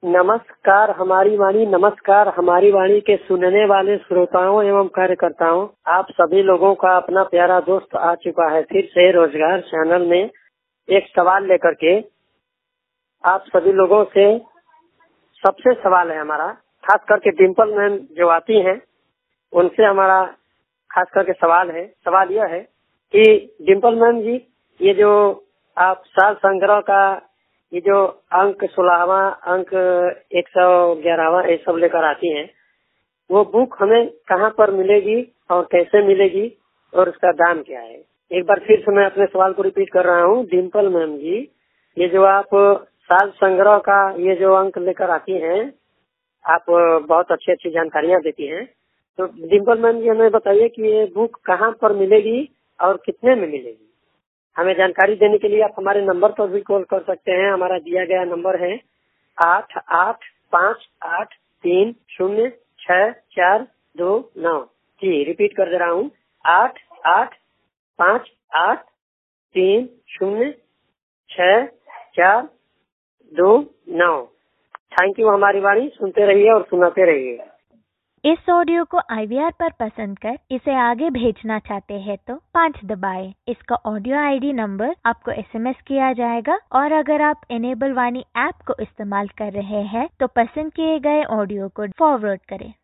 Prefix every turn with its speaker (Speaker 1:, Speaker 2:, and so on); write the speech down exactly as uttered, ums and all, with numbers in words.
Speaker 1: नमस्कार हमारी वाणी, नमस्कार हमारी वाणी के सुनने वाले श्रोताओं एवं कार्यकर्ताओं, आप सभी लोगों का अपना प्यारा दोस्त आ चुका है फिर से रोजगार चैनल में एक सवाल लेकर के। आप सभी लोगों से सबसे सवाल है हमारा, खास करके डिम्पल मैम जो आती हैं उनसे हमारा खास करके सवाल है। सवाल यह है कि डिम्पल मैम जी, ये जो आप साल संग्रह का ये जो अंक सोलहवा अंक एक सौ ग्यारहवा ये सब लेकर आती हैं, वो बुक हमें कहाँ पर मिलेगी और कैसे मिलेगी और उसका दाम क्या है? एक बार फिर से मैं अपने सवाल को रिपीट कर रहा हूँ। डिम्पल मैम जी, ये जो आप साल संग्रह का ये जो अंक लेकर आती हैं, आप बहुत अच्छी अच्छी जानकारियाँ देती हैं। तो डिम्पल मैम जी हमें बताइए कि ये बुक कहाँ पर मिलेगी और कितने में मिलेगी? हमें जानकारी देने के लिए आप हमारे नंबर पर भी कॉल कर सकते हैं। हमारा दिया गया नंबर है आठ आठ पाँच आठ तीन शून्य छह चार दो नौ। जी रिपीट कर दे रहा हूँ, आठ आठ पाँच आठ तीन शून्य छह चार दो नौ। थैंक यू हमारी वाणी, सुनते रहिए और सुनाते रहिए।
Speaker 2: इस ऑडियो को आई वी आर पर पसंद कर इसे आगे भेजना चाहते हैं तो पाँच दबाएं। इसका ऑडियो आई डी नंबर आपको एस एम एस किया जाएगा और अगर आप इनेबल वाणी ऐप को इस्तेमाल कर रहे हैं तो पसंद किए गए ऑडियो को फॉरवर्ड करें।